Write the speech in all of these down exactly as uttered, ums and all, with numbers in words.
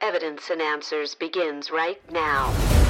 Evidence and Answers begins right now.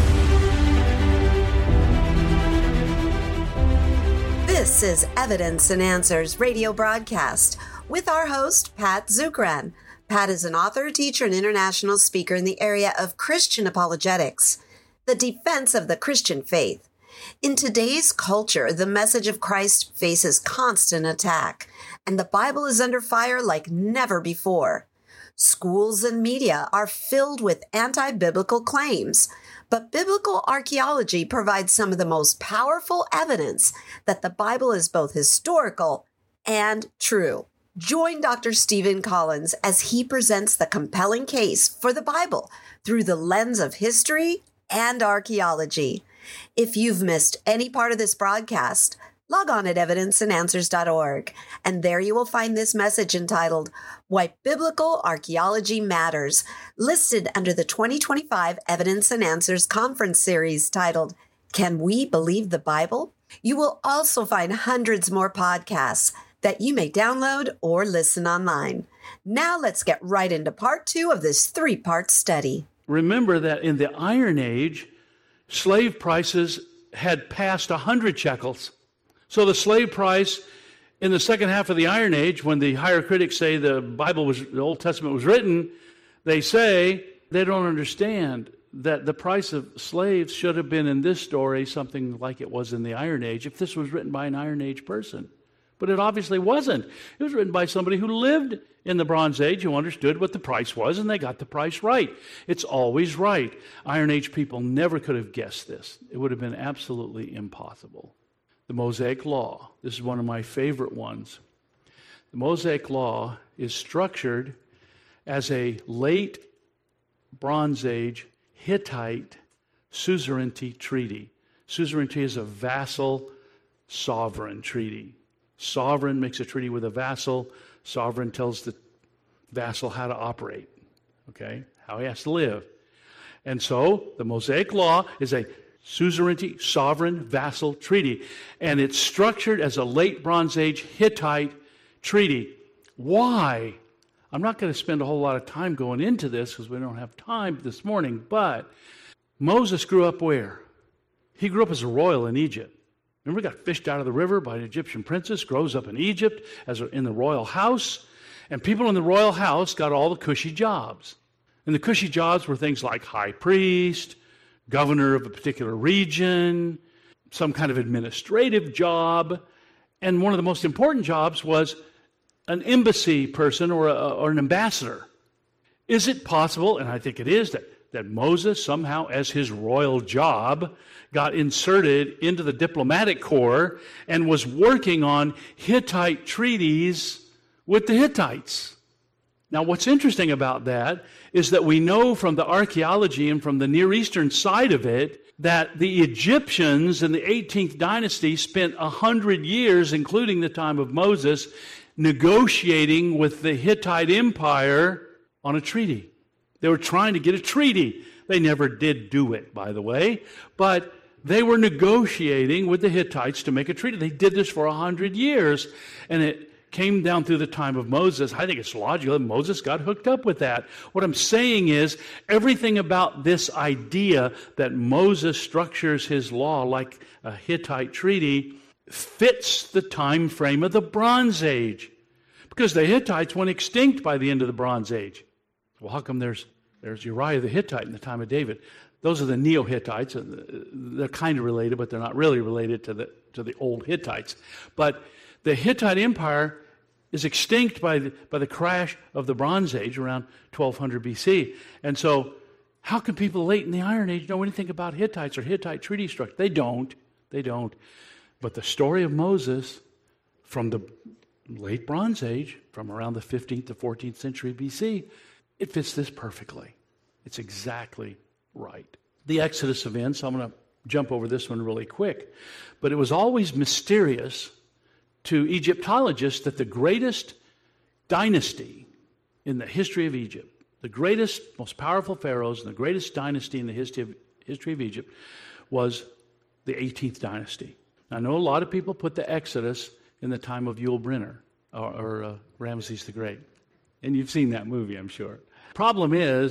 This is Evidence and Answers radio broadcast with our host, Pat Zukeran. Pat is an author, teacher, and international speaker in the area of Christian apologetics, the defense of the Christian faith. In today's culture, the message of Christ faces constant attack, and the Bible is under fire like never before. Schools and media are filled with anti-biblical claims, but biblical archaeology provides some of the most powerful evidence that the Bible is both historical and true. Join Doctor Stephen Collins as he presents the compelling case for the Bible through the lens of history and archaeology. If you've missed any part of this broadcast, log on at evidence and answers dot org, and there you will find this message entitled, Why Biblical Archaeology Matters, listed under the twenty twenty-five Evidence and Answers Conference Series titled, Can We Believe the Bible? You will also find hundreds more podcasts that you may download or listen online. Now let's get right into part two of this three-part study. Remember that in the Iron Age, slave prices had passed one hundred shekels. So the slave price in the second half of the Iron Age, when the higher critics say the Bible was, the Old Testament was written, they say they don't understand that the price of slaves should have been in this story something like it was in the Iron Age if this was written by an Iron Age person. But it obviously wasn't. It was written by somebody who lived in the Bronze Age, who understood what the price was, and they got the price right. It's always right. Iron Age people never could have guessed this. It would have been absolutely impossible. The Mosaic Law. This is one of my favorite ones. The Mosaic Law is structured as a late Bronze Age Hittite suzerainty treaty. Suzerainty is a vassal sovereign treaty. Sovereign makes a treaty with a vassal. Sovereign tells the vassal how to operate, okay, how he has to live. And so the Mosaic Law is a suzerainty, sovereign, vassal treaty. And it's structured as a late Bronze Age Hittite treaty. Why? I'm not going to spend a whole lot of time going into this because we don't have time this morning, but Moses grew up where? He grew up as a royal in Egypt. Remember, he got fished out of the river by an Egyptian princess, grows up in Egypt as a, in the royal house, and people in the royal house got all the cushy jobs. And the cushy jobs were things like high priest, governor of a particular region, some kind of administrative job, and one of the most important jobs was an embassy person or, a, or an ambassador. Is it possible, and I think it is, that, that Moses somehow, as his royal job, got inserted into the diplomatic corps and was working on Hittite treaties with the Hittites? Now, what's interesting about that is that we know from the archaeology and from the Near Eastern side of it that the Egyptians in the eighteenth dynasty spent one hundred years, including the time of Moses, negotiating with the Hittite Empire on a treaty. They were trying to get a treaty. They never did do it, by the way, but they were negotiating with the Hittites to make a treaty. They did this for one hundred years, and it came down through the time of Moses. I think it's logical that Moses got hooked up with that. What I'm saying is, everything about this idea that Moses structures his law like a Hittite treaty fits the time frame of the Bronze Age, because the Hittites went extinct by the end of the Bronze Age. Well, how come there's there's Uriah the Hittite in the time of David? Those are the Neo-Hittites. They're kind of related, but they're not really related to the to the old Hittites. But the Hittite Empire is extinct by the, by the crash of the Bronze Age around twelve hundred B C. And so how can people late in the Iron Age know anything about Hittites or Hittite treaty structure? They don't. They don't. But the story of Moses from the late Bronze Age, from around the fifteenth to fourteenth century B C, it fits this perfectly. It's exactly right. The Exodus events, I'm going to jump over this one really quick, but it was always mysterious to Egyptologists that the greatest dynasty in the history of Egypt, the greatest, most powerful pharaohs, and the greatest dynasty in the history of, history of Egypt was the eighteenth dynasty. Now, I know a lot of people put the Exodus in the time of Yul Brynner or, or uh, Ramses the Great. And you've seen that movie, I'm sure. Problem is,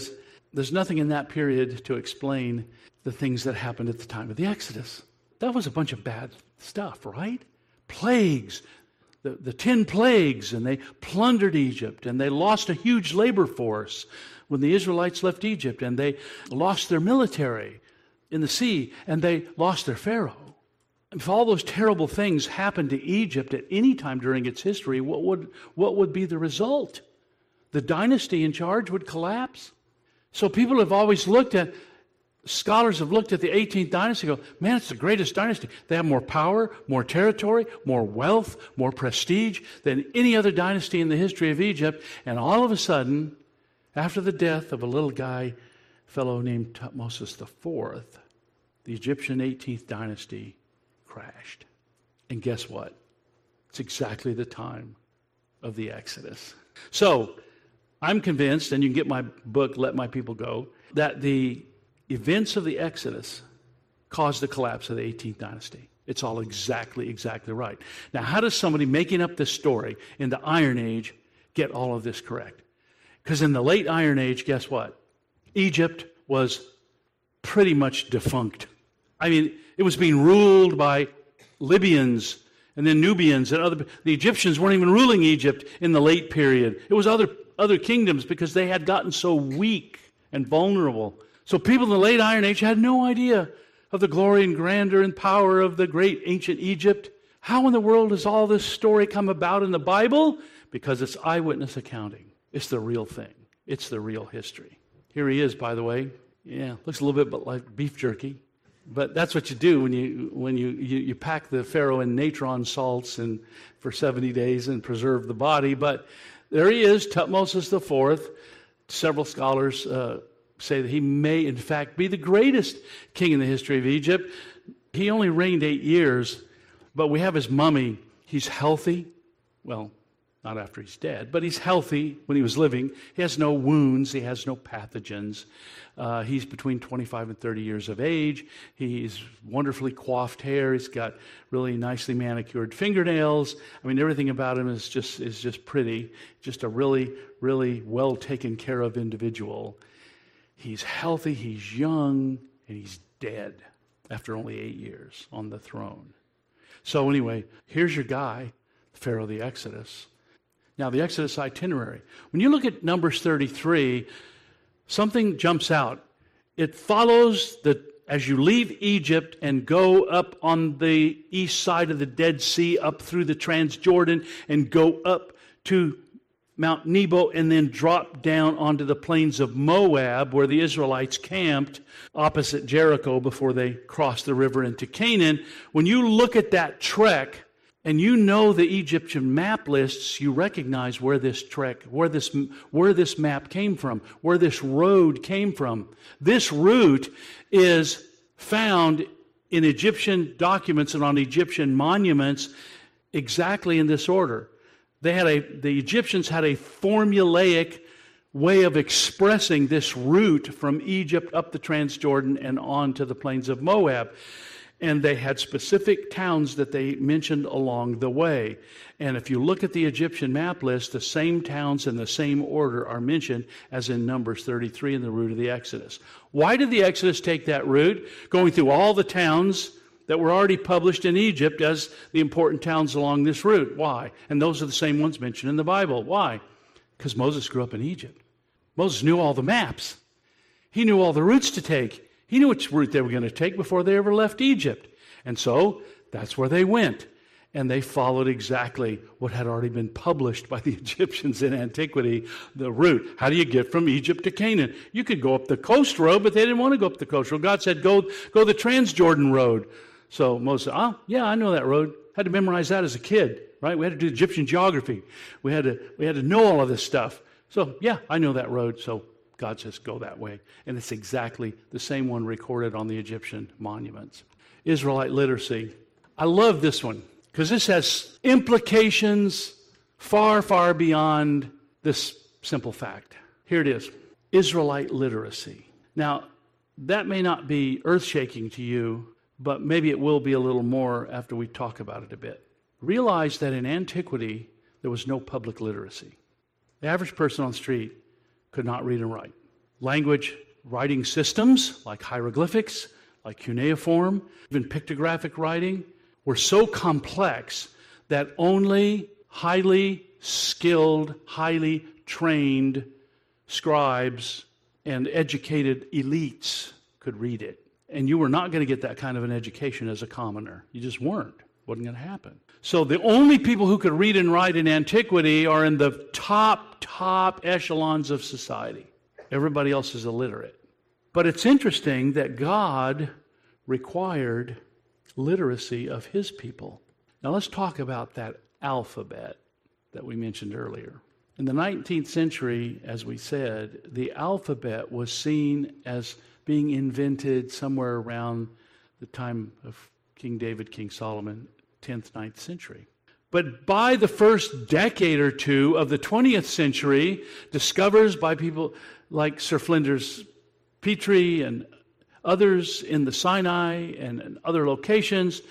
there's nothing in that period to explain the things that happened at the time of the Exodus. That was a bunch of bad stuff, right? Plagues, the, the ten plagues, and they plundered Egypt, and they lost a huge labor force when the Israelites left Egypt, and they lost their military in the sea, and they lost their Pharaoh. If all those terrible things happened to Egypt at any time during its history, what would, what would be the result? The dynasty in charge would collapse. So people have always looked at, scholars have looked at the eighteenth dynasty and go, man, it's the greatest dynasty. They have more power, more territory, more wealth, more prestige than any other dynasty in the history of Egypt. And all of a sudden, after the death of a little guy, fellow named Thutmose the fourth, the Egyptian eighteenth dynasty crashed. And guess what? It's exactly the time of the Exodus. So, I'm convinced, and you can get my book, Let My People Go, that the events of the Exodus caused the collapse of the eighteenth dynasty. It's all exactly, exactly right. Now, how does somebody making up this story in the Iron Age get all of this correct? Because in the late Iron Age, guess what? Egypt was pretty much defunct. I mean, it was being ruled by Libyans and then Nubians and other. The Egyptians weren't even ruling Egypt in the late period. It was other other kingdoms because they had gotten so weak and vulnerable. So people in the late Iron Age had no idea of the glory and grandeur and power of the great ancient Egypt. How in the world does all this story come about in the Bible? Because it's eyewitness accounting. It's the real thing. It's the real history. Here he is, by the way. Yeah, looks a little bit like beef jerky. But that's what you do when you when you, you, you pack the Pharaoh in natron salts and for seventy days and preserve the body. But there he is, Thutmose the fourth. Several scholars uh, say that he may, in fact, be the greatest king in the history of Egypt. He only reigned eight years, but we have his mummy. He's healthy. Well, not after he's dead, but he's healthy when he was living. He has no wounds. He has no pathogens. Uh, he's between twenty-five and thirty years of age. He's wonderfully coiffed hair. He's got really nicely manicured fingernails. I mean, everything about him is just is just pretty. Just a really, really well taken care of individual. He's healthy, he's young, and he's dead after only eight years on the throne. So anyway, here's your guy, Pharaoh of the Exodus. Now, the Exodus itinerary. When you look at Numbers thirty-three, something jumps out. It follows the, as you leave Egypt and go up on the east side of the Dead Sea, up through the Transjordan, and go up to Mount Nebo, and then drop down onto the plains of Moab, where the Israelites camped opposite Jericho before they crossed the river into Canaan. When you look at that trek, and you know the Egyptian map lists, you recognize where this trek, where this, where this map came from, where this road came from. This route is found in Egyptian documents and on Egyptian monuments exactly in this order. They had a, the Egyptians had a formulaic way of expressing this route from Egypt up the Transjordan and on to the plains of Moab. And they had specific towns that they mentioned along the way. And if you look at the Egyptian map list, the same towns in the same order are mentioned as in Numbers thirty-three in the route of the Exodus. Why did the Exodus take that route? Going through all the towns that were already published in Egypt as the important towns along this route. Why? And those are the same ones mentioned in the Bible. Why? Because Moses grew up in Egypt. Moses knew all the maps. He knew all the routes to take. He knew which route they were going to take before they ever left Egypt. And so that's where they went. And they followed exactly what had already been published by the Egyptians in antiquity, the route. How do you get from Egypt to Canaan? You could go up the coast road, but they didn't want to go up the coast road. God said, go, go the Transjordan road. So Moses said, oh, yeah, I know that road. Had to memorize that as a kid, right? We had to do Egyptian geography. We had to, we had to know all of this stuff. So, yeah, I know that road. So God says, go that way. And it's exactly the same one recorded on the Egyptian monuments. Israelite literacy. I love this one because this has implications far, far beyond this simple fact. Here it is. Israelite literacy. Now, that may not be earth-shaking to you, but maybe it will be a little more after we talk about it a bit. Realize that in antiquity, there was no public literacy. The average person on the street could not read and write. Language writing systems like hieroglyphics, like cuneiform, even pictographic writing, were so complex that only highly skilled, highly trained scribes and educated elites could read it. And you were not going to get that kind of an education as a commoner. You just weren't. Wasn't going to happen. So the only people who could read and write in antiquity are in the top, top echelons of society. Everybody else is illiterate. But it's interesting that God required literacy of his people. Now let's talk about that alphabet that we mentioned earlier. In the nineteenth century, as we said, the alphabet was seen as being invented somewhere around the time of King David, King Solomon, tenth, ninth century. But by the first decade or two of the twentieth century, discovered by people like Sir Flinders Petrie and others in the Sinai and, and other locations,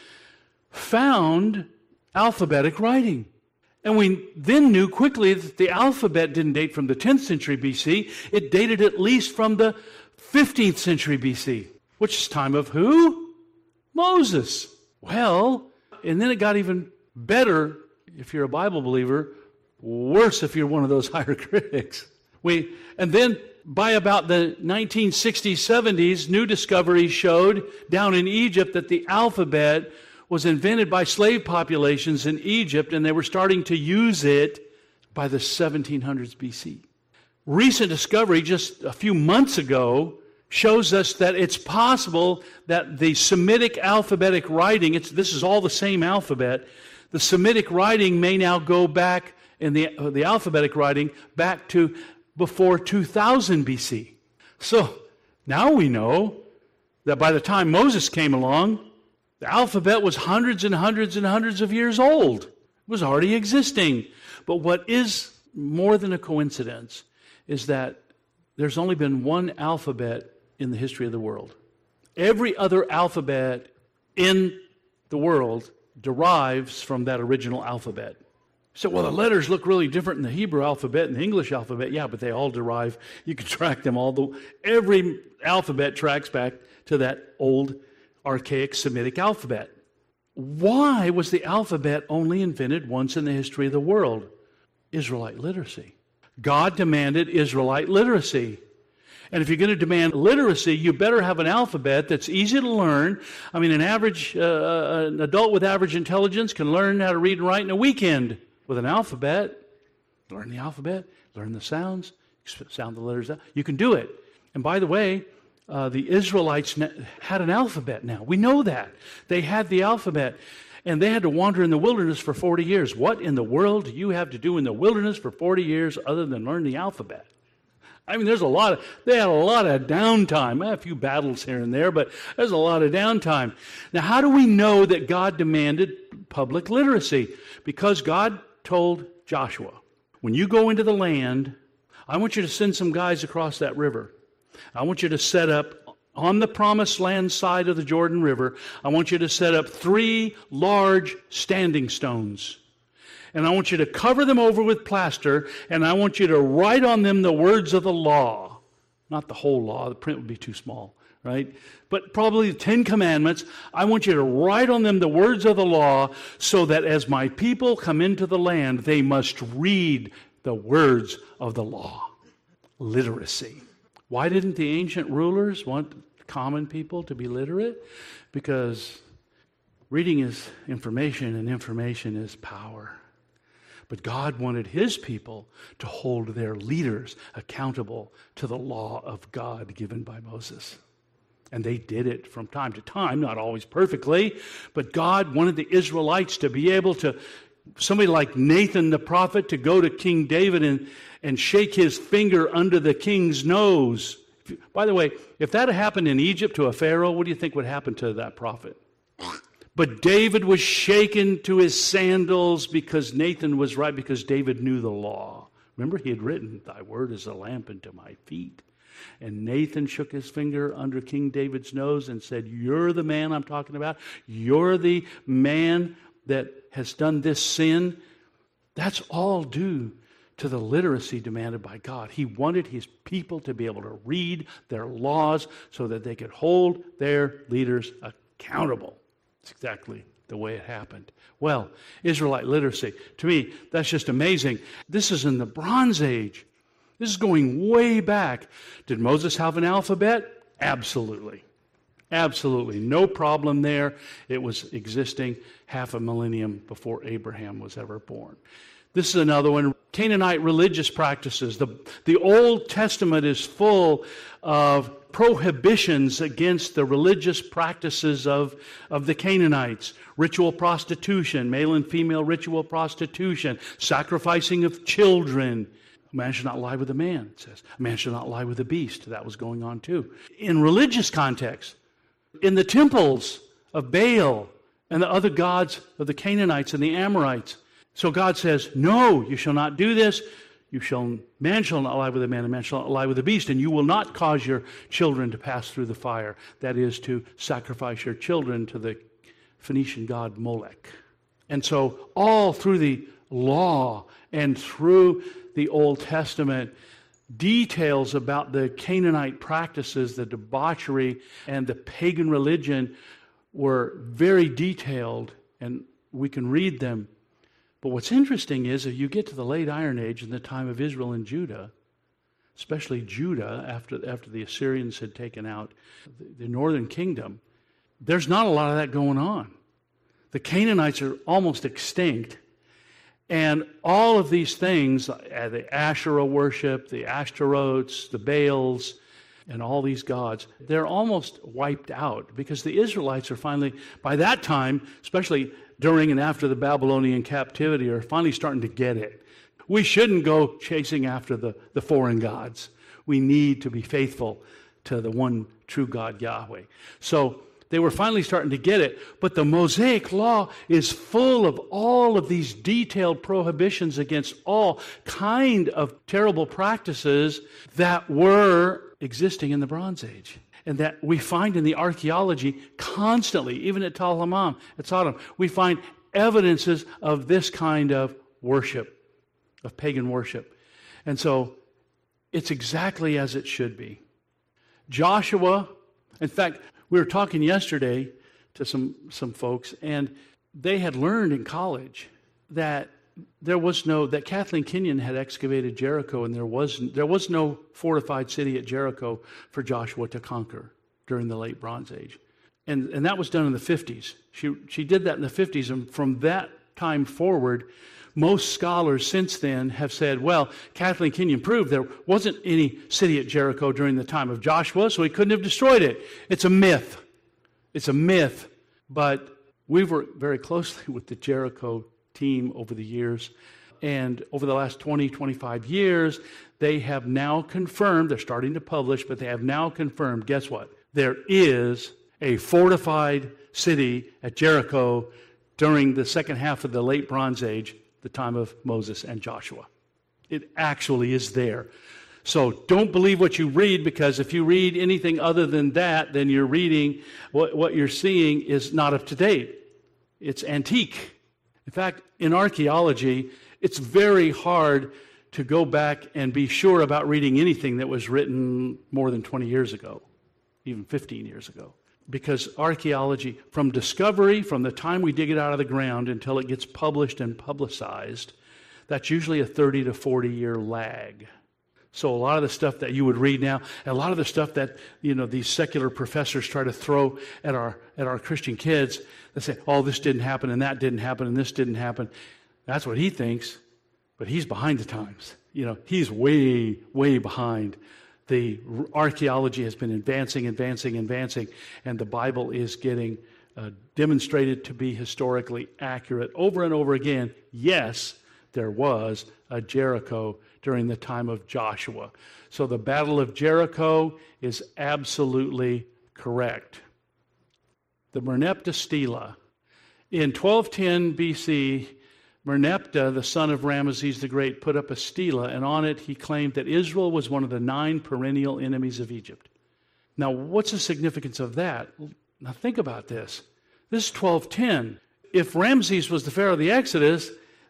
found alphabetic writing. And we then knew quickly that the alphabet didn't date from the tenth century B C. It dated at least from the fifteenth century B C, which is time of who? Moses. Well, and then it got even better if you're a Bible believer, worse if you're one of those higher critics. We, and then by about the nineteen sixties, seventies, new discoveries showed down in Egypt that the alphabet was invented by slave populations in Egypt, and they were starting to use it by the seventeen hundreds B C. Recent discovery just a few months ago shows us that it's possible that the Semitic alphabetic writing, it's, this is all the same alphabet, the Semitic writing may now go back, in the, uh, the alphabetic writing, back to before two thousand B C. So now we know that by the time Moses came along, the alphabet was hundreds and hundreds and hundreds of years old. It was already existing. But what is more than a coincidence is that there's only been one alphabet in the history of the world. Every other alphabet in the world derives from that original alphabet. So, well, the letters look really different in the Hebrew alphabet and the English alphabet. Yeah, but they all derive. You can track them all. The, every alphabet tracks back to that old, archaic Semitic alphabet. Why was the alphabet only invented once in the history of the world? Israelite literacy. God demanded Israelite literacy. And if you're going to demand literacy, you better have an alphabet that's easy to learn. I mean, an average, uh, an adult with average intelligence can learn how to read and write in a weekend. With an alphabet, learn the alphabet, learn the sounds, sound the letters out. You can do it. And by the way, uh, the Israelites had an alphabet now. We know that. They had the alphabet. And they had to wander in the wilderness for forty years. What in the world do you have to do in the wilderness for forty years other than learn the alphabet? I mean, there's a lot of, they had a lot of downtime. A few battles here and there, but there's a lot of downtime. Now, how do we know that God demanded public literacy? Because God told Joshua, when you go into the land, I want you to send some guys across that river. I want you to set up on the promised land side of the Jordan River, I want you to set up three large standing stones. And I want you to cover them over with plaster, and I want you to write on them the words of the law. Not the whole law, the print would be too small, right? But probably the Ten Commandments. I want you to write on them the words of the law so that as my people come into the land, they must read the words of the law. Literacy. Why didn't the ancient rulers want common people to be literate? Because reading is information and information is power. But God wanted his people to hold their leaders accountable to the law of God given by Moses. And they did it from time to time, not always perfectly, but God wanted the Israelites to be able to, somebody like Nathan the prophet, to go to King David and, and shake his finger under the king's nose. By the way, if that had happened in Egypt to a Pharaoh, what do you think would happen to that prophet? But David was shaken to his sandals because Nathan was right, because David knew the law. Remember, he had written, thy word is a lamp unto my feet. And Nathan shook his finger under King David's nose and said, you're the man I'm talking about. You're the man that has done this sin. That's all due to the literacy demanded by God. He wanted his people to be able to read their laws so that they could hold their leaders accountable. It's exactly the way it happened. Well, Israelite literacy, to me, that's just amazing. This is in the Bronze Age. This is going way back. Did Moses have an alphabet? Absolutely. Absolutely. No problem there. It was existing half a millennium before Abraham was ever born. This is another one. Canaanite religious practices. The, the Old Testament is full of prohibitions against the religious practices of, of the Canaanites. Ritual prostitution, male and female ritual prostitution, sacrificing of children. A man should not lie with a man, it says. A man should not lie with a beast. That was going on too. In religious context, in the temples of Baal and the other gods of the Canaanites and the Amorites. So God says, no, you shall not do this. You shall, man shall not lie with a man, and man shall not lie with a beast, and you will not cause your children to pass through the fire. That is to sacrifice your children to the Phoenician god Molech. And so all through the law and through the Old Testament, details about the Canaanite practices, the debauchery, and the pagan religion were very detailed, and we can read them. But what's interesting is if you get to the late Iron Age in the time of Israel and Judah, especially Judah after, after the Assyrians had taken out the, the northern kingdom, there's not a lot of that going on. The Canaanites are almost extinct. And all of these things, the Asherah worship, the Ashtaroths, the Baals, and all these gods, they're almost wiped out because the Israelites are finally, by that time, especially during and after the Babylonian captivity, are finally starting to get it. We shouldn't go chasing after the, the foreign gods. We need to be faithful to the one true God, Yahweh. So they were finally starting to get it, but the Mosaic Law is full of all of these detailed prohibitions against all kind of terrible practices that were existing in the Bronze Age, and that we find in the archaeology constantly, even at Tal Hammam, at Sodom, we find evidences of this kind of worship, of pagan worship. And so it's exactly as it should be. Joshua, in fact, we were talking yesterday to some, some folks, and they had learned in college that there was no, that Kathleen Kenyon had excavated Jericho, and there was, there was no fortified city at Jericho for Joshua to conquer during the late Bronze Age. And, and that was done in the fifties. She, she did that in the fifties, and from that time forward, most scholars since then have said, well, Kathleen Kenyon proved there wasn't any city at Jericho during the time of Joshua, so he couldn't have destroyed it. It's a myth. It's a myth. But we've worked very closely with the Jericho team over the years. And over the last twenty, twenty-five years, they have now confirmed, they're starting to publish, but they have now confirmed, guess what? There is a fortified city at Jericho during the second half of the late Bronze Age, the time of Moses and Joshua. It actually is there. So don't believe what you read, because if you read anything other than that, then you're reading, what, what you're seeing is not up to date. It's antique. In fact, in archaeology, it's very hard to go back and be sure about reading anything that was written more than twenty years ago, even fifteen years ago. Because archaeology, from discovery, from the time we dig it out of the ground until it gets published and publicized, that's usually a thirty to forty year lag. So a lot of the stuff that you would read now, and a lot of the stuff that, you know, these secular professors try to throw at our at our Christian kids, they say, oh, this didn't happen, and that didn't happen, and this didn't happen. That's what he thinks, but he's behind the times. You know, he's way, way behind. The archaeology has been advancing, advancing, advancing, and the Bible is getting uh, demonstrated to be historically accurate over and over again. Yes, there was a Jericho during the time of Joshua. So the Battle of Jericho is absolutely correct. The Merneptah Stela. In twelve ten B C, Merneptah, the son of Ramesses the Great, put up a stela, and on it he claimed that Israel was one of the nine perennial enemies of Egypt. Now, what's the significance of that? Now, think about this. This is twelve ten. If Ramses was the Pharaoh of the Exodus,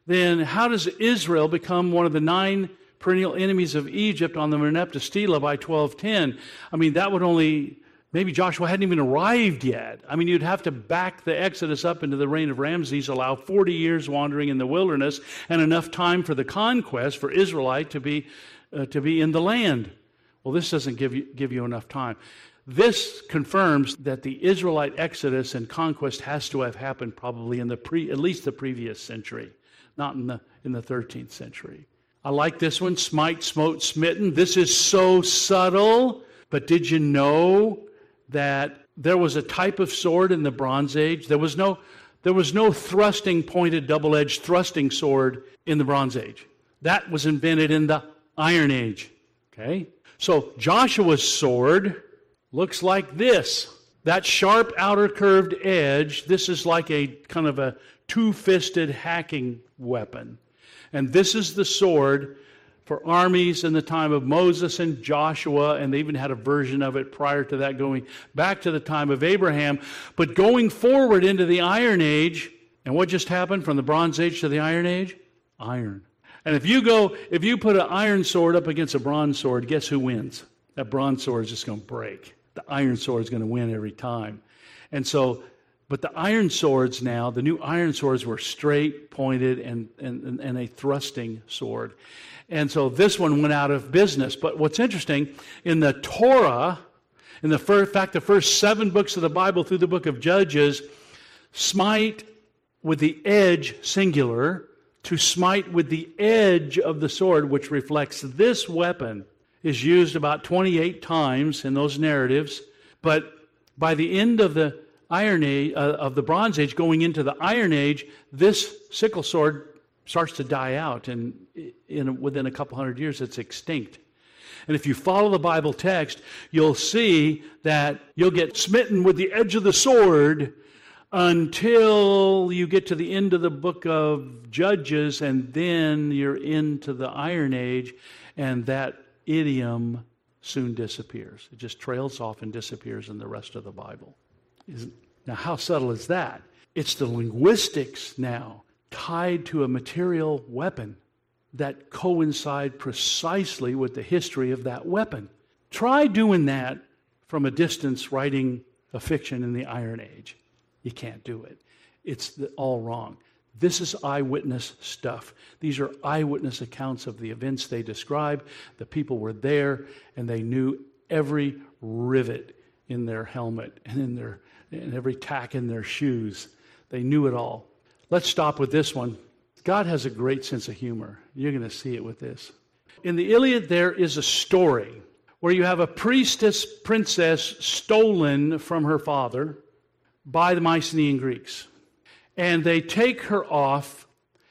then how does Israel become one of the nine perennial enemies of Egypt on the Merneptah Stela by twelve ten? I mean, that would only, maybe Joshua hadn't even arrived yet. I mean, you'd have to back the Exodus up into the reign of Ramses, allow forty years wandering in the wilderness, and enough time for the conquest for Israelite to be uh, to be in the land. Well, this doesn't give you give you enough time. This confirms that the Israelite exodus and conquest has to have happened probably in the pre, at least the previous century, not in the in the thirteenth century. I like this one, smite, smote, smitten. This is so subtle, but did you know that there was a type of sword in the Bronze Age? There was no there was no thrusting, pointed, double-edged thrusting sword in the Bronze Age. That was invented in the Iron Age. Okay? So Joshua's sword looks like this. That sharp outer curved edge, this is like a kind of a two-fisted hacking weapon. And this is the sword for armies in the time of Moses and Joshua, and they even had a version of it prior to that going back to the time of Abraham. But going forward into the Iron Age, and what just happened from the Bronze Age to the Iron Age? Iron. And if you go, if you put an iron sword up against a bronze sword, guess who wins? That bronze sword is just going to break. The iron sword is going to win every time. And so, but the iron swords now, the new iron swords were straight, pointed, and, and, and a thrusting sword. And so this one went out of business. But what's interesting, in the Torah, in the first, in fact, the first seven books of the Bible through the book of Judges, smite with the edge, singular, to smite with the edge of the sword, which reflects this weapon, is used about twenty-eight times in those narratives. But by the end of the Iron Age, uh, of the Bronze Age, going into the Iron Age, this sickle sword starts to die out, and in, within a couple hundred years, it's extinct. And if you follow the Bible text, you'll see that you'll get smitten with the edge of the sword until you get to the end of the book of Judges, and then you're into the Iron Age, and that idiom soon disappears. It just trails off and disappears in the rest of the Bible. Now, how subtle is that? It's the linguistics now tied to a material weapon that coincide precisely with the history of that weapon. Try doing that from a distance, writing a fiction in the Iron Age. You can't do it. It's all wrong. This is eyewitness stuff. These are eyewitness accounts of the events they describe. The people were there, and they knew every rivet in their helmet and in their and every tack in their shoes. They knew it all. Let's stop with this one. God has a great sense of humor. You're going to see it with this. In the Iliad, there is a story where you have a priestess princess stolen from her father by the Mycenaean Greeks. And they take her off,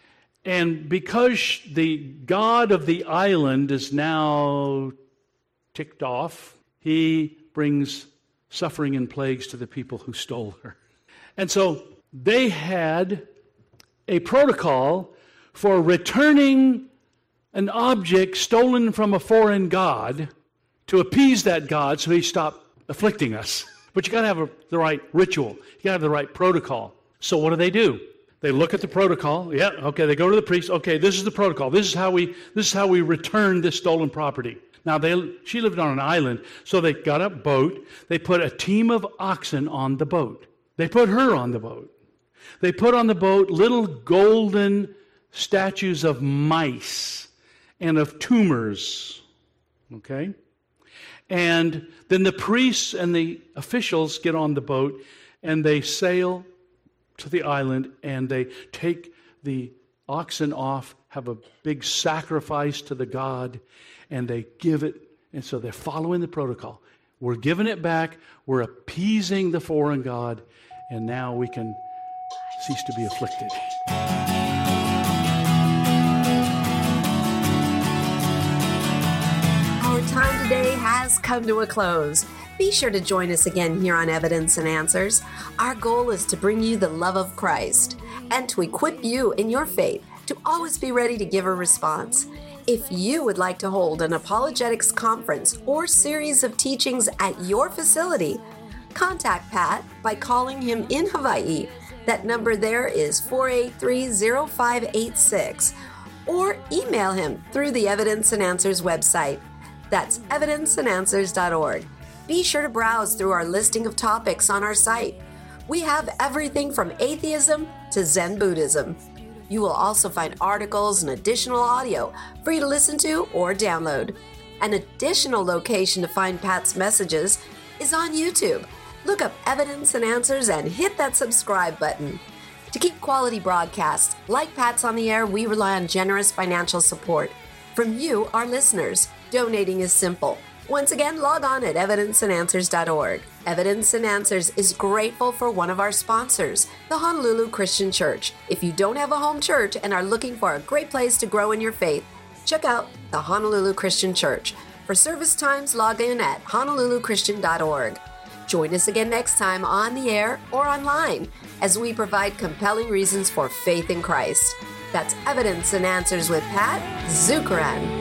and because the god of the island is now ticked off, he brings suffering and plagues to the people who stole her. And so they had a protocol for returning an object stolen from a foreign god to appease that god so he stopped afflicting us. But you got to have a, the right ritual. You got to have the right protocol. So what do they do? They look at the protocol. Yeah, okay, they go to the priest. Okay, this is the protocol. This is how we this is how we return this stolen property. Now, they she lived on an island, so they got a boat. They put a team of oxen on the boat. They put her on the boat. They put on the boat little golden statues of mice and of tumors. Okay? And then the priests and the officials get on the boat, and they sail to the island, and they take the oxen off, have a big sacrifice to the god, and they give it. And so they're following the protocol. We're giving it back. We're appeasing the foreign god, and now we can cease to be afflicted. Our time today has come to a close. Be sure to join us again here on Evidence and Answers. Our goal is to bring you the love of Christ and to equip you in your faith to always be ready to give a response. If you would like to hold an apologetics conference or series of teachings at your facility, contact Pat by calling him in Hawaii That number there is four eight three, zero five eight six. Or email him through the Evidence and Answers website. That's evidence and answers dot org. Be sure to browse through our listing of topics on our site. We have everything from atheism to Zen Buddhism. You will also find articles and additional audio for you to listen to or download. An additional location to find Pat's messages is on YouTube. Look up Evidence and Answers and hit that subscribe button. To keep quality broadcasts like Pat's on the air, we rely on generous financial support from you, our listeners. Donating is simple. Once again, log on at evidence and answers dot org. Evidence and Answers is grateful for one of our sponsors, the Honolulu Christian Church. If you don't have a home church and are looking for a great place to grow in your faith, check out the Honolulu Christian Church. For service times, log in at honolulu christian dot org. Join us again next time on the air or online as we provide compelling reasons for faith in Christ. That's Evidence and Answers with Pat Zukeran.